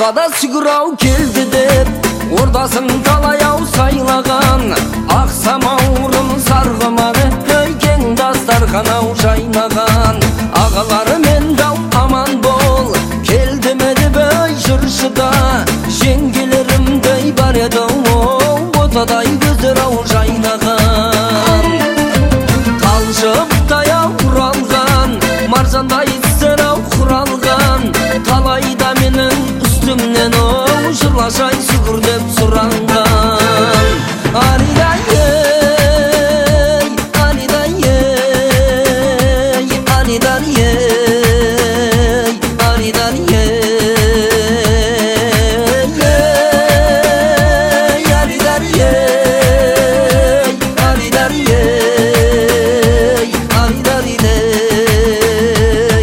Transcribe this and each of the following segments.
Arada sügürau keldi dep ordaсын talayau saylagan Ақсам аурым сарғыманы Кең дастарханау жайнаған Ағалары мен дау аман бол Келдімеді бөй жыршыда Жеңгелерімдей бар еді Отадай көздер-ау жайнаған Талшықтай құралған Маржандай тістер-ау құралған Талайда менің үстімнен жырлашай сүгір деп сұранған Алидай-ей, алидай-ей, алидай-ей, алидай-ей, алидай-ей, алидай-ей, алидай-ей.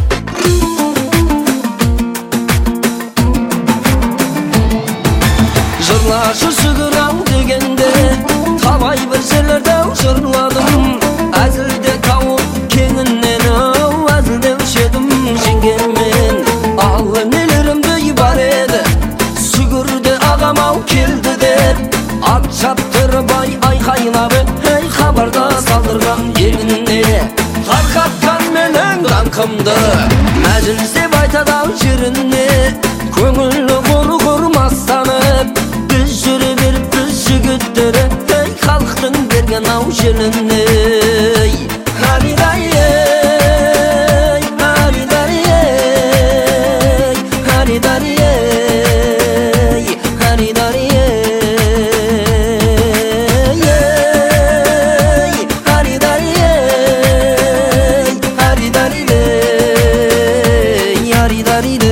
Жырлашы сүгір-ау дегенде талай бір жерлерде жырладым Әзілде тауып кеңінен әзілде өшедім жеңгеммен Ал нелерімді бар еді сүгірде ағам-ау келді деп Ат шаптырбай айқайлап ей хабарда салдырған еліне Тарқатқан менің даңқымды мәжіліс деп айтады-ау жеріне Көңілі құр мастанып біз жүре беріп біз жігіттері ей халықтың берген ау желіне Алидай-ей, алидай-ей, алидай-ей, алидай-ей, алидай-ей, алидай-ей, алидай-ей.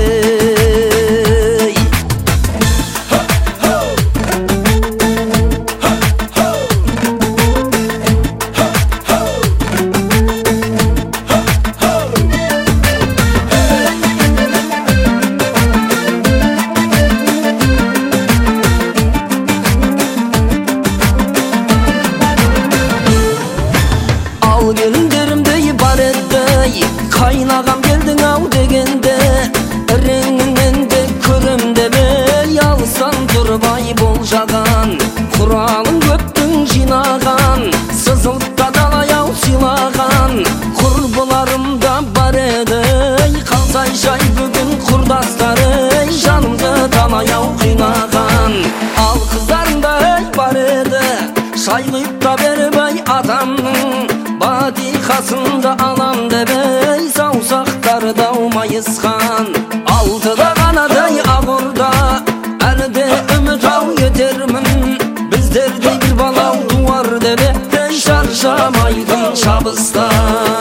Ал келіндерімдей бар еді қайнағам келдің-ау дегенде Реңінен де көрем демей алыстан тұрбай болжаған Құралын көптің жинаған сызылтта далай-ау сыйлаған Құрбыларым да бар еді қалсай жай бүгін құрдастары жанымды талай-ау қинаған Ал қыздарында бар еді шай құйып та бербей атамның Батиқасында алам дебей саусақтары дау майысқан Алтыда ғанадай ағырда әлі де үміт-ау етермін Біздердей бір балау туар деп шаршамайтын шабыстан